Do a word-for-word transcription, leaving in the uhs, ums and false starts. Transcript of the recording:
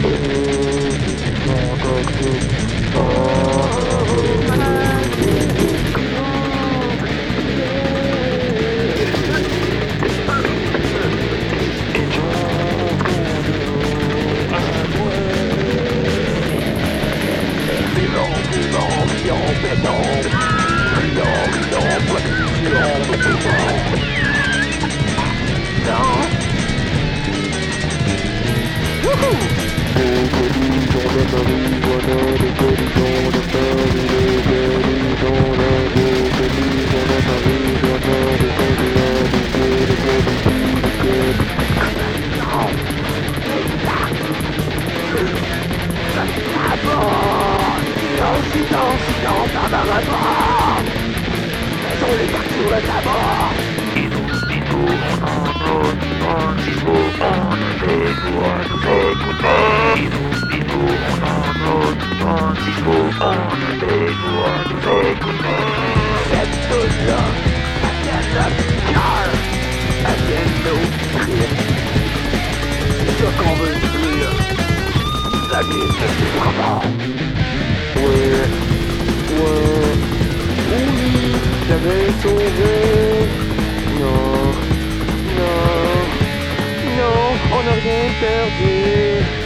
Silence, silence, un marathon. Laissons les parties sur le tabac. Dis-nous, dis-nous, on en donne, on dis-nous, on fait quoi nous écouter. Dis-nous, dis-nous, on en donne, on dis-nous, on fait quoi nous écouter. Cette chose-là, elle vient de notre cœur, elle vient de nos tripes. C'est ça qu'on veut dire. La musique, c'est vraiment. Ouais, ouais, oui, j'avais sauvé. Non, non, non, on n'a rien perdu.